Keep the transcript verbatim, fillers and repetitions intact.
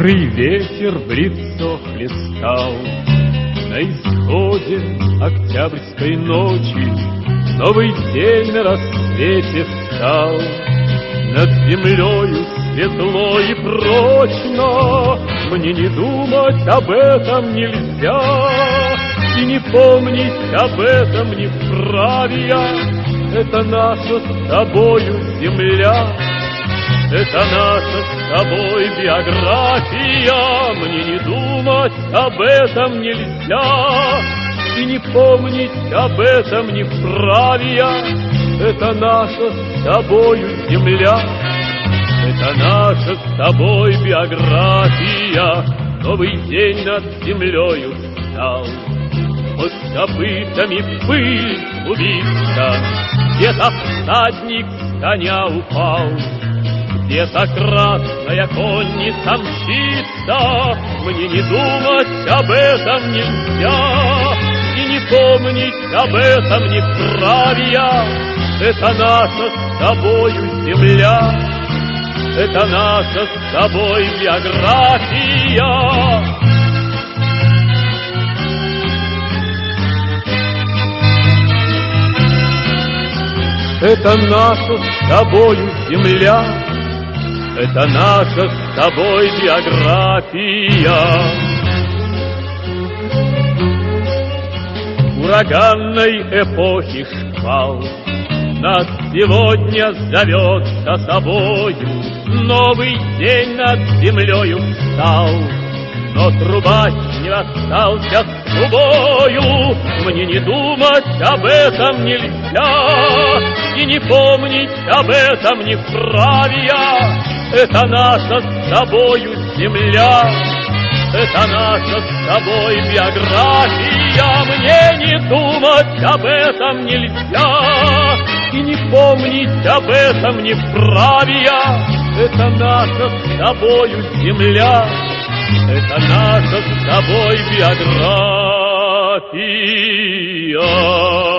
Мокрый ветер в лицо хлестал. На исходе октябрьской ночи новый день на рассвете встал. Над землею светло и прочно, мне не думать об этом нельзя, и не помнить об этом не вправе я. Это наша с тобою земля, это наша с тобой биография. Мне не думать об этом нельзя, и не помнить об этом не вправе я. Это наша с тобою земля, это наша с тобой биография. Новый день над землею встал, под копытами пыль убийца. Где-то всадник с коня упал, где-то красная конница мчится. Мне не думать об этом нельзя, и не помнить об этом не вправе я. Это наша с тобою земля, это наша с тобой биография. Это наша с тобою земля, это наша с тобой биография. Ураганной эпохи шквал нас сегодня зовет за собою. Новый день над землею встал, но трубач не остался с трубою. Мне не думать об этом нельзя, и не помнить об этом не вправе я. Это наша с тобою земля, это наша с тобой биография. Мне не думать об этом нельзя, и не помнить об этом не вправе я. Это наша с тобою земля, это наша с тобой биография.